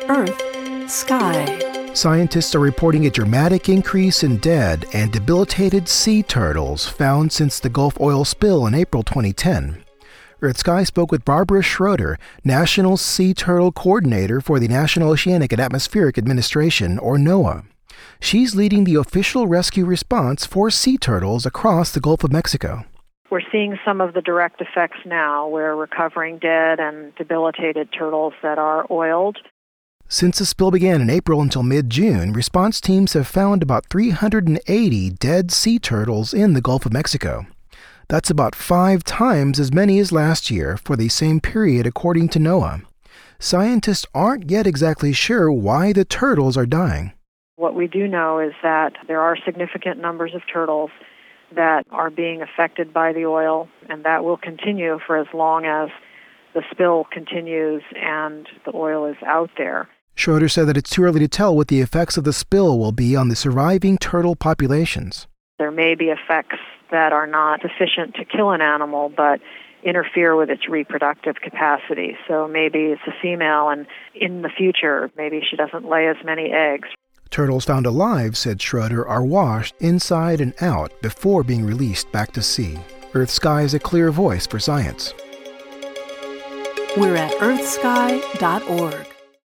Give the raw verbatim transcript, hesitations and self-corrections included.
Earth, Sky. Scientists are reporting a dramatic increase in dead and debilitated sea turtles found since the Gulf oil spill in April twenty ten. Earth Sky spoke with Barbara Schroeder, National Sea Turtle Coordinator for the National Oceanic and Atmospheric Administration, or NOAA. She's leading the official rescue response for sea turtles across the Gulf of Mexico. We're seeing some of the direct effects now. We're recovering dead and debilitated turtles that are oiled. Since the spill began in April until mid-June, response teams have found about three hundred eighty dead sea turtles in the Gulf of Mexico. That's about five times as many as last year for the same period, according to NOAA. Scientists aren't yet exactly sure why the turtles are dying. What we do know is that there are significant numbers of turtles that are being affected by the oil, and that will continue for as long as the spill continues and the oil is out there. Schroeder said that it's too early to tell what the effects of the spill will be on the surviving turtle populations. There may be effects that are not sufficient to kill an animal, but interfere with its reproductive capacity. So maybe it's a female, and in the future, maybe she doesn't lay as many eggs. Turtles found alive, said Schroeder, are washed inside and out before being released back to sea. Earth Sky is a clear voice for science. We're at earth sky dot org.